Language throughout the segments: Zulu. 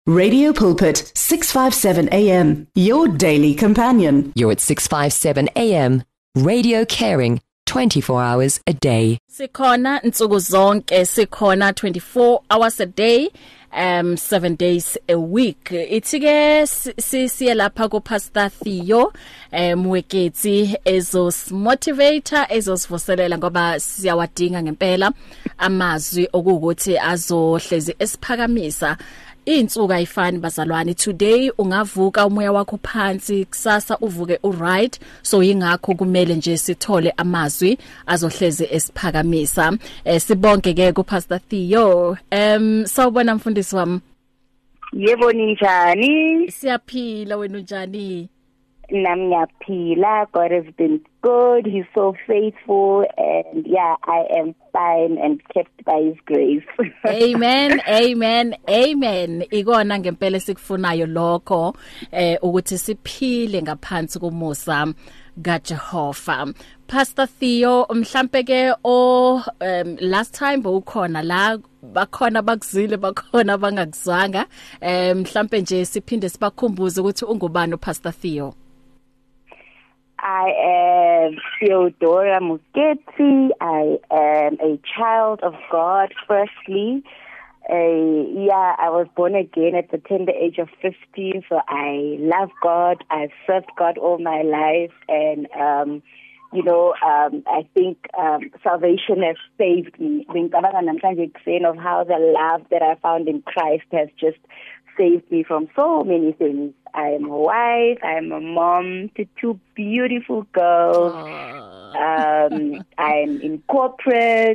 Radio Pulpit, 657 AM, your daily companion. You're at 657 AM, radio caring 24 hours a day. Sikhona nsuku zonke, sikhona 24 hours a day, 7 days a week. Ithi-ke siye lapha ku Pastor Theo Mweketsi ezos motivator, ezosivuselela ngoba siyawadinga ngempela amazwi okuthi azohlezi esiphakamisa. Insuku ayifani bazalwane. Today ungavuka umoya wakho phansi, kusasa uvuke uright, so ingakho kumele nje sithole amazwi azohleze esiphakamisa. Sibonke ke ku Pastor Theo. Sawubona mfundisi wami. Yebo ninjani? Siyaphila, wena unjani? Nami ngiyaphila. God has been good. He's so faithful, and yeah, I am fine and kept by His grace. Amen, amen, amen. Ikona ngempela sikufunayo lokho ukuthi siphile ngaphansi komusa kaJehova. Pastor Theo, mhlambe ke last time bowukhona la, bakhona bakuzile bakhona bangakuzwanga, mhlambe nje siphinde sibakhumbuze ukuthi ungubani uPastor Theo. I am Theodora Mweketsi. I am a child of God, firstly. I was born again at the tender age of 15, so I love God. I've served God all my life, and I think salvation has saved me. Of how the love that I found in Christ has just saved me from so many things. I am a wife, I am a mom to two beautiful girls. I'm in corporate.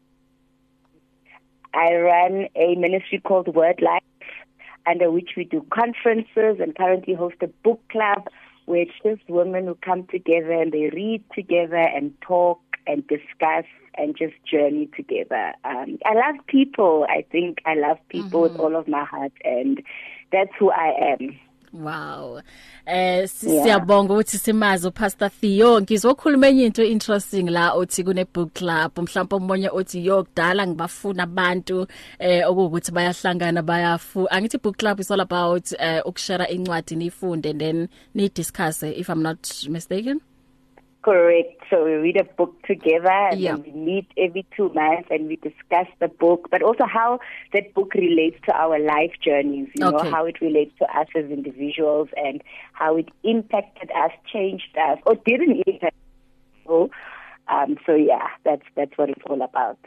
I run a ministry called Word Life, under which we do conferences and currently host a book club where it's just women who come together and they read together and talk and discuss and just journey together. I love people. I think I love people with all of my heart, and that's who I am. Wow. Siyabonga ukuthi simazi uPastor Theo. Ngizokhuluma enye into interesting la uthi kune book club. Mhlawumbe umonye uthi yokudala ngibafuna abantu ukuthi bayahlangana angithi book club is all about ukushare incwadi nifunde and then ni discuss, if I'm not mistaken. Correct. So we read a book together and then we meet every 2 months and we discuss the book, but also how that book relates to our life journeys, you know, how it relates to us as individuals and how it impacted us, changed us, or didn't impact us. That's what it's all about.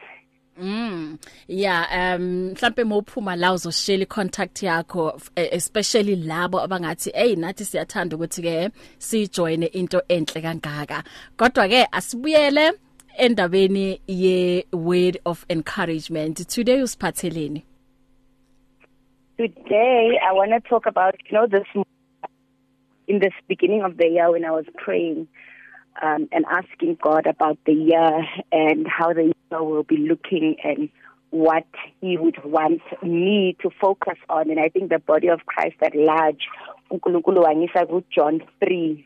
Mhlambe mophuma la uzoshare contact yakho, especially labo abangathi nathi siyathanda ukuthi ke si join into enhle kangaka. Kodwa ke asibuyele endabeni ye word of encouragement. Today usiphatheleni? Today I want to talk about, this in this beginning of the year when I was praying and asking God about the year and how the year will be looking and what He would want me to focus on. And I think the body of Christ at large, John 3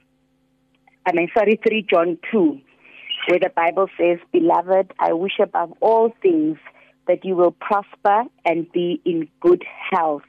John 2, where the Bible says, "Beloved, I wish above all things that you will prosper and be in good health."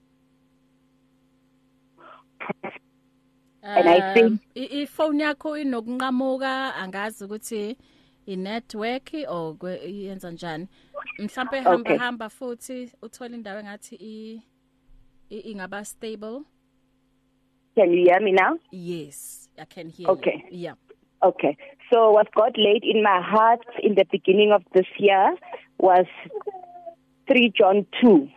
And I think iphone yakho inokunqamuka, angazi ukuthi inetwork or yenza njani. Mhlambe hamba futhi uthola indawo engathi ingaba stable. Can you hear me now? Yes, I can hear. Okay. You. Yeah. Okay. So what God laid in my heart in the beginning of this year was 3 John 2.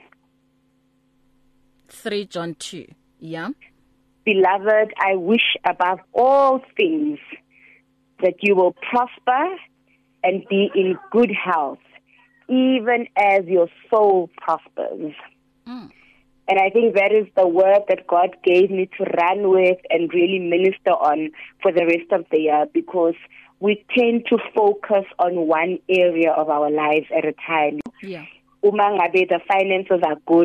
3 John 2. Yeah. Beloved, I wish above all things that you will prosper and be in good health, even as your soul prospers. And I think that is the word that God gave me to run with and really minister on for the rest of the year, because we tend to focus on one area of our lives at a time. Yeah. The finances are good,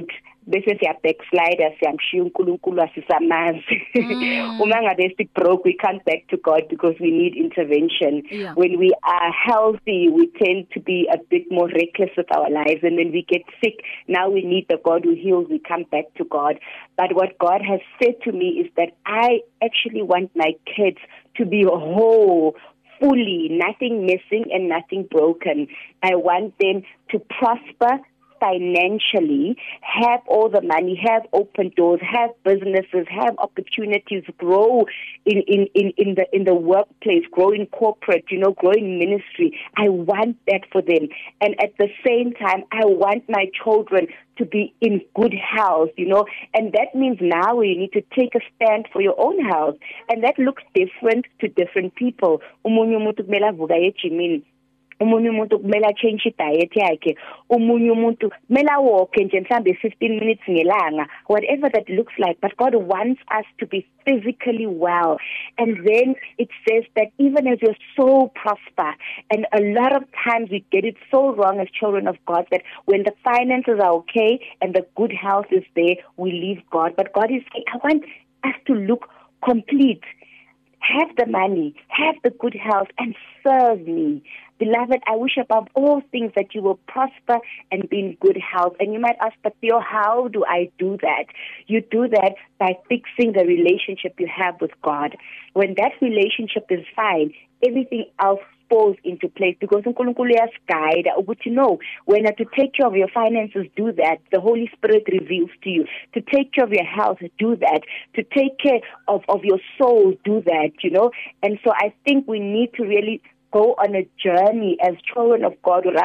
bese siya backslide siyamshiya uNkulunkulu asisamazi uma ngabe si broke we can't back to God because we need intervention. When we are healthy we tend to be a bit more reckless with our lives, and when we get sick now we need the God who heals, we come back to God. But what God has said to me is that I actually want my kids to be whole, fully, nothing missing and nothing broken. I want them to prosper financially, have all the money, have open doors, have businesses, have opportunities, grow in the workplace, grow in corporate, grow in ministry. I want that for them. And at the same time, I want my children to be in good health, and that means now you need to take a stand for your own health, and that looks different to different people. Umunye umuntu kumele avuka ejimini, umunye umuntu kumele change diet yakhe, umunye umuntu kumele walk nje mhlambe 15 minutes ngelanga, whatever that looks like. But God wants us to be physically well. And then it says that even as your soul prosper, and a lot of times we get it so wrong as children of God that when the finances are okay and the good health is there, we leave God. But God is saying, I want us to look complete. Have the money, have the good health, and serve me. Beloved, I wish above all things that you will prosper and be in good health. And you might ask, but Theo, how do I do that? You do that by fixing the relationship you have with God. When that relationship is fine, everything else falls into place, because uNkulunkulu uyasiguide ukuthi when to take care of your finances, do that. The Holy Spirit reveals to you. To take care of your health, do that. To take care of your soul, do that, And so I think we need to really go on a journey as children of God. You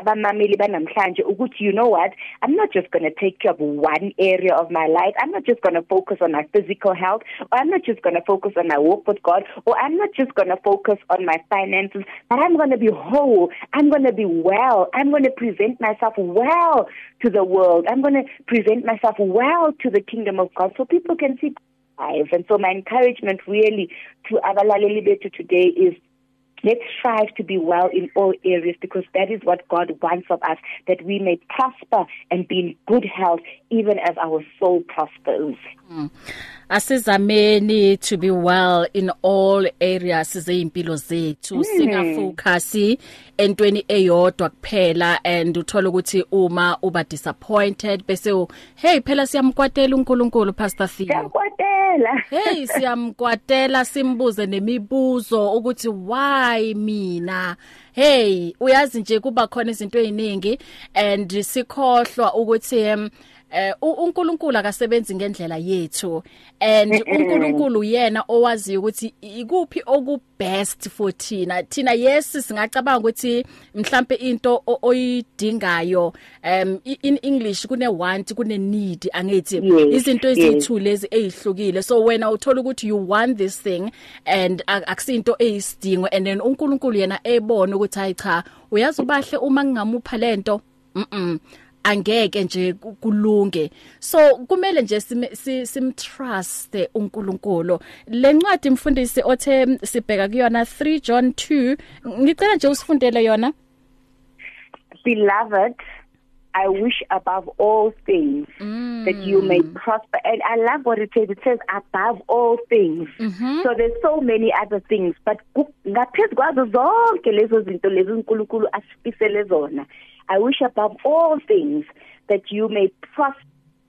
know what? I'm not just going to take care of one area of my life. I'm not just going to focus on my physical health, or I'm not just going to focus on my walk with God, or I'm not just going to focus on my finances, but I'm going to be whole. I'm going to be well. I'm going to present myself well to the world. I'm going to present myself well to the kingdom of God so people can see life. And so my encouragement really to Abalaleli Bethu today is, let's strive to be well in all areas, because that is what God wants of us, that we may prosper and be in good health even as our soul prospers. Asizameni to be well in all areas zempilo zethu, singafocus entweni eyodwa kuphela and uthola ukuthi uma uba disappointed bese hey phela siyamkwatela uNkulunkulu Pastor Theo. Hey siyamkwatela simbuze nemibuzo ukuthi why mina. Hey uyazi nje kuba khona izinto eziningi and sikhohlwa ukuthi uNkulunkulu akasebenzi ngendlela yethu, and uNkulunkulu yena owazi ukuthi ikuphi okubest for thina yes singacabanga ukuthi mhlambe into oyidingayo in English kune want kune need angithi izinto ezithu lezi ezihlukile. So wena uthola ukuthi you want this thing and akusinto eyisidingo, and then uNkulunkulu yena ebona ukuthi hayi cha uyazi ubahle uma ngingamupha lento angeke nje kulunge. So kumele nje simtrust uNkulunkulu. Lencwadi mfundisi othe sibheka kuyona 3 John 2, ngicela nje usifundele yona. Beloved, I wish above all things that you may prosper. And I love what it says. It says above all things. So there's so many other things, but ngaphezu kwazo zonke lezo zinto lezo uNkulunkulu asifisele zona, I wish above all things that you may prosper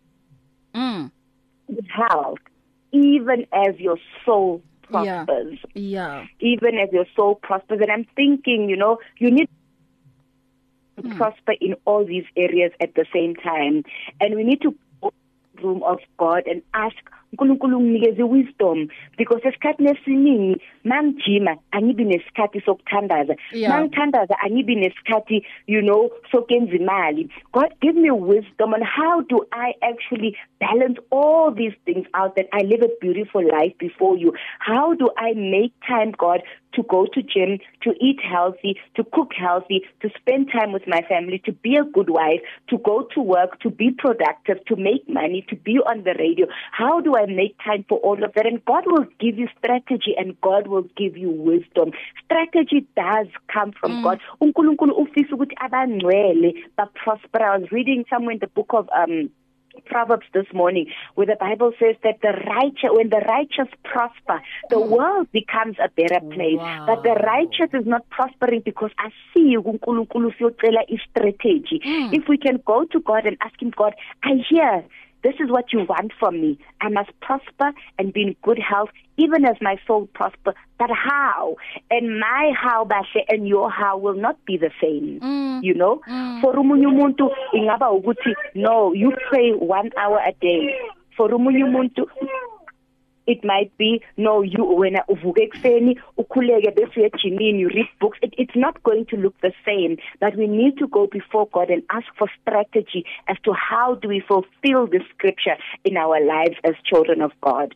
with health, even as your soul prospers. Yeah. Even as your soul prospers. And I'm thinking, you need to prosper in all these areas at the same time. And we need to go to the room of God and ask uNkulunkulu nginikeze wisdom, because esikhathini esiningi mangijima angibi nesikhathi sokuthandaza, mangithandaza angibi nesikhathi sokenza imali. God, give me wisdom on how do I actually balance all these things out, that I live a beautiful life before you. How do I make time, God, to go to gym, to eat healthy, to cook healthy, to spend time with my family, to be a good wife, to go to work, to be productive, to make money, to be on the radio? How do I make time for all of that? And God will give you strategy, and God will give you wisdom. Strategy does come from God. uNkulunkulu ufisa ukuthi abangcwele ba prosper. I was reading somewhere in the book of Proverbs this morning, where the Bible says that when the righteous prosper, the world becomes a better place. Wow. But the righteous is not prospering because I see uNkulunkulu siyocela strategy. If we can go to God and ask Him, God, I hear this is what you want from me. I must prosper and be in good health, even as my soul prosper. But how? And my how, Bashe, and your how will not be the same. You know? For umunye umuntu ingaba ukuthi, no, you pray 1 hour a day. For umunye umuntu, it might be, no, you when uvuke ekseni ukhuleke bese uye ejimini, you read books. It's not going to look the same, but we need to go before God and ask for strategy as to how do we fulfill the scripture in our lives as children of God.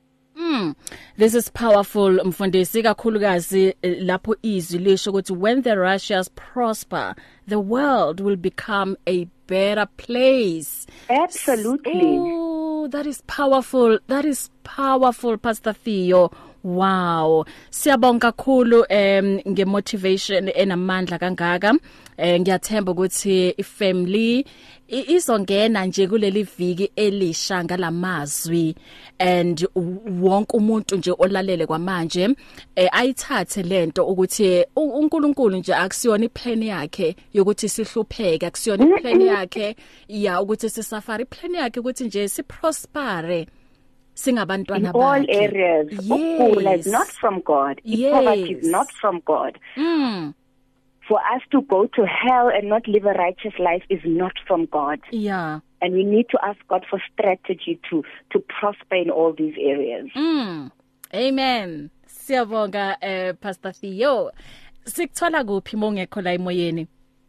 This is powerful, mfundisi, kakhulukazi lapho izwi lisho ukuthi when the righteous prosper, the world will become a better place. Absolutely. Oh, that is powerful. That is powerful, Pastor Theo. Wow. Siyabonga kakhulu ngemotivation enamandla kangaka. Ngiyathemba ukuthi ifamily izongena nje kuleli viki elisha ngalamazwi and wonke umuntu nje olalele kwamanje ayithathe lento ukuthi uNkulunkulu nje akusiyona iplan yakhe yokuthi sihlupheke, akusiyona iplan yakhe ya ukuthi sisafari, iplan yakhe ukuthi nje siprospere singabantwana bakhe. In all areas. Yes. Is not from God. Poverty is not from God. For us to go to hell and not live a righteous life is not from God. Yeah. And we need to ask God for strategy to prosper in all these areas. Amen. Siyabonga Pastor Theo. Sikuthola kuphi mongekho la emoyeni?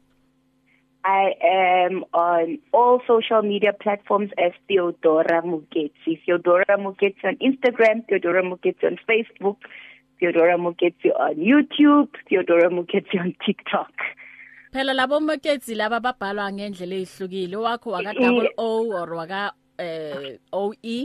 I am on all social media platforms as Theodora Muketsi. Theodora Muketsi on Instagram, Theodora Muketsi on Facebook, Theodora Muketsi on YouTube, Theodora Muketsi on TikTok. Phela labo Muketsi laba babhalwa ngendlela ezihlukile. Wakho waka double O or waka OE?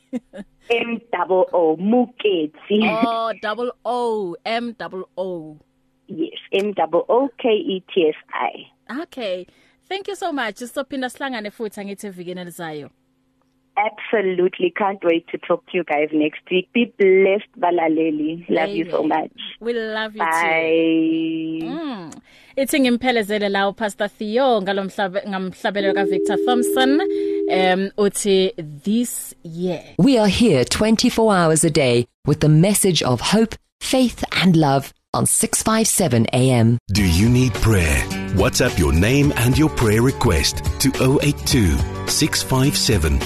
M-double-O, Muketsi. Oh, double O, M-double-O. Yes, M-double-O-K-E-T-S-I. Okay. Thank you so much. Sisophinda sihlangane futhi angithi evikini elizayo. Absolutely. Can't wait to talk to you guys next week. Be blessed, balaleli. Love you so much. We love you too. Bye. Ithi ngimphelezele lawo Pastor Theo ngamhlabelelo ka Victor Thompson uthi this year. We are here 24 hours a day with the message of hope, faith and love on 657 AM. Do you need prayer? WhatsApp your name and your prayer request to 082 657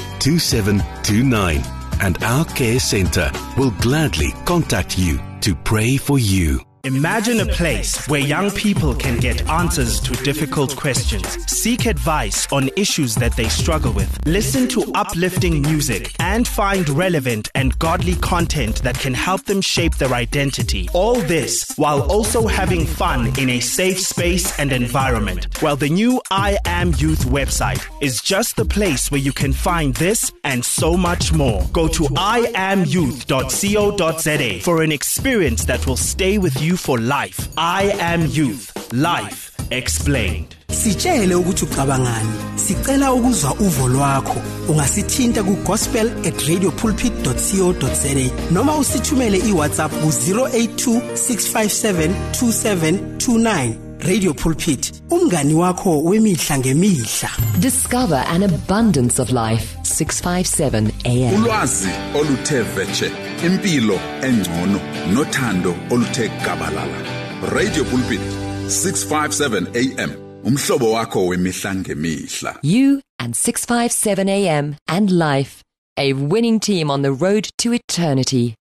2729 and our care center will gladly contact you to pray for you. Imagine a place where young people can get answers to difficult questions, seek advice on issues that they struggle with, listen to uplifting music, and find relevant and godly content that can help them shape their identity. All this while also having fun in a safe space and environment. Well, the new I Am Youth website is just the place where you can find this and so much more. Go to iamyouth.co.za for an experience that will stay with you for life. I Am Youth. Life explained. Sitshele ukuthi ucabangani. Sicela ukuzwa uvo lwakho. Ungasithinta ku gospel@radiopulpit.co.za noma usithumele iWhatsApp ku 082 657 2729. Radio Pulpit, umngani wakho wemihla ngemihla. Discover an abundance of life. 657 AM. Ulwazi oluthe vetshe, impilo engcono, nothando oluthe gabalala. Radio Pulpit 657 AM. Umhlobo wakho wemihla ngemihla. You and 657 AM and life, a winning team on the road to eternity.